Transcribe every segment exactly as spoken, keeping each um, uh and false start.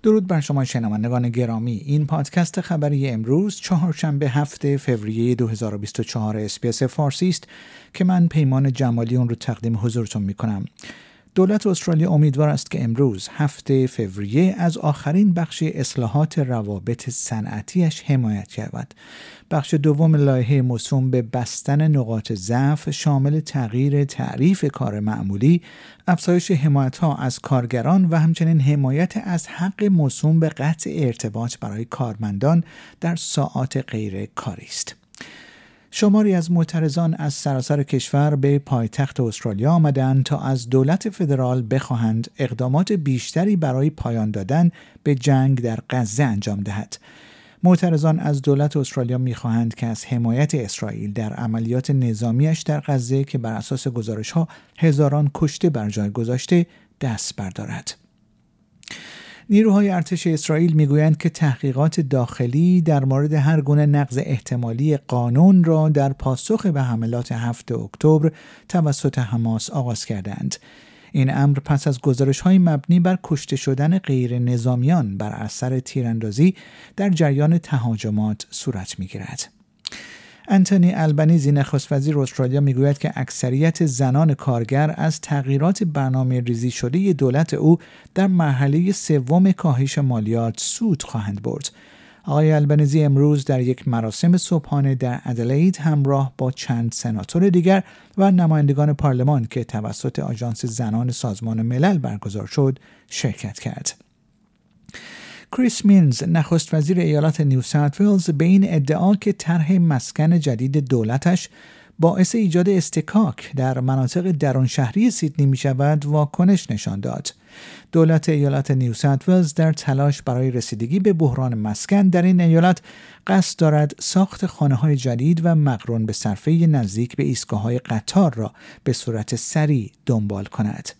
درود بر شما شنوندگان گرامی. این پادکست خبری امروز چهارشنبه هفتم فوریه دو هزار و بیست و چهار اس‌بی‌اس فارسی است که من پیمان جمالی اون رو تقدیم حضورتون میکنم. دولت استرالیا امیدوار است که امروز هفتم فوریه از آخرین بخش اصلاحات روابط صنعتیش حمایت شود. بخش دوم لایحه موسوم به بستن نقاط ضعف شامل تغییر تعریف کار معمولی، افزایش حمایت‌ها از کارگران و همچنین حمایت از حق موسوم به قطع ارتباط برای کارمندان در ساعات غیر کاری است. شماری از معترضان از سراسر کشور به پایتخت استرالیا آمدند تا از دولت فدرال بخواهند اقدامات بیشتری برای پایان دادن به جنگ در غزه انجام دهد. معترضان از دولت استرالیا می‌خواهند که از حمایت اسرائیل در عملیات نظامیش در غزه که بر اساس گزارش‌ها هزاران کشته بر جای گذاشته دست بردارد. نیروهای ارتش اسرائیل میگویند که تحقیقات داخلی در مورد هر گونه نقض احتمالی قانون را در پاسخ به حملات هفتم اکتبر توسط حماس آغاز کردند. این امر پس از گزارش‌های مبنی بر کشته شدن غیر نظامیان بر اثر تیراندازی در جریان تهاجمات صورت می‌گیرد. انتونی البنیزی نخست وزیر استرالیا میگوید که اکثریت زنان کارگر از تغییرات برنامه ریزی شده دولت او در مرحله سوم کاهش مالیات سود خواهند برد. آقای البنیزی امروز در یک مراسم صبحانه در ادلید همراه با چند سناتور دیگر و نمایندگان پارلمان که توسط آژانس زنان سازمان ملل برگزار شد شرکت کرد. کریس مینز نخست وزیر ایالت نیو ساوت ولز به این ادعا که طرح مسکن جدید دولتش باعث ایجاد اصطکاک در مناطق درون شهری سیدنی می شود واکنش نشان داد. دولت ایالت نیو ساوت ولز در تلاش برای رسیدگی به بحران مسکن در این ایالت قصد دارد ساخت خانه‌های جدید و مقرون به صرفه نزدیک به ایستگاه‌های قطار را به صورت سریع دنبال کند.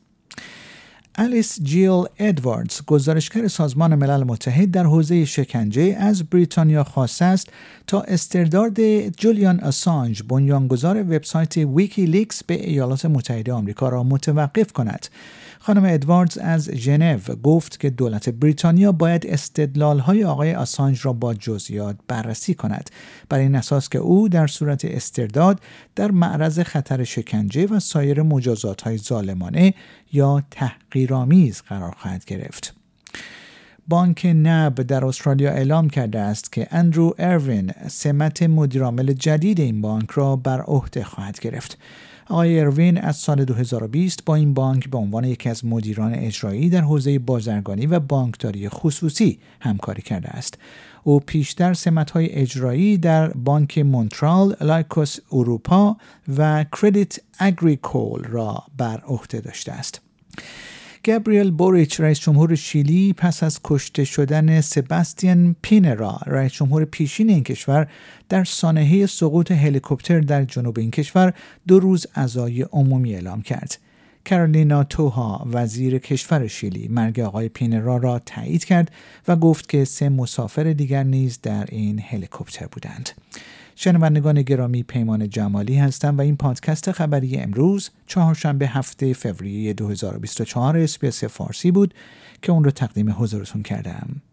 الیس جیل ادواردز گزارشگر سازمان ملل متحد در حوزه شکنجه از بریتانیا خواسته است تا استرداد جولیان آسانج بنیانگذار وبسایت ویکیلیکس به ایالات متحده آمریکا را متوقف کند. خانم ادواردز از ژنو گفت که دولت بریتانیا باید استدلال‌های آقای آسانج را با جزئیات بررسی کند، بر این اساس که او در صورت استرداد در معرض خطر شکنجه و سایر مجازات‌های ظالمانه یا تحقیرآمیز قرار خواهد گرفت. بانک نب در استرالیا اعلام کرده است که اندرو اروین سمت مدیرعامل جدید این بانک را بر عهده خواهد گرفت. آقای اروین از سال دو هزار و بیست با این بانک به عنوان یکی از مدیران اجرایی در حوزه بازرگانی و بانکداری خصوصی همکاری کرده است. او پیشتر سمت‌های اجرایی در بانک مونترال، لایکوس اروپا و کردیت اگریکول را بر عهده داشته است. گابریل بوریچ رئیس جمهور شیلی پس از کشته شدن سباستیان پینرا رئیس جمهور پیشین این کشور در سانحه سقوط هلیکوپتر در جنوب این کشور دو روز عزای عمومی اعلام کرد. کارولینا توها وزیر کشور شیلی مرگ آقای پینرا را تایید کرد و گفت که سه مسافر دیگر نیز در این هلیکوپتر بودند. شنوندگان گرامی، پیمان جمالی هستم و این پادکست خبری امروز چهارشنبه هفتم فوریه دو هزار و بیست و چهار اس‌بی‌اس فارسی بود که اون رو تقدیم حضورتون کردم.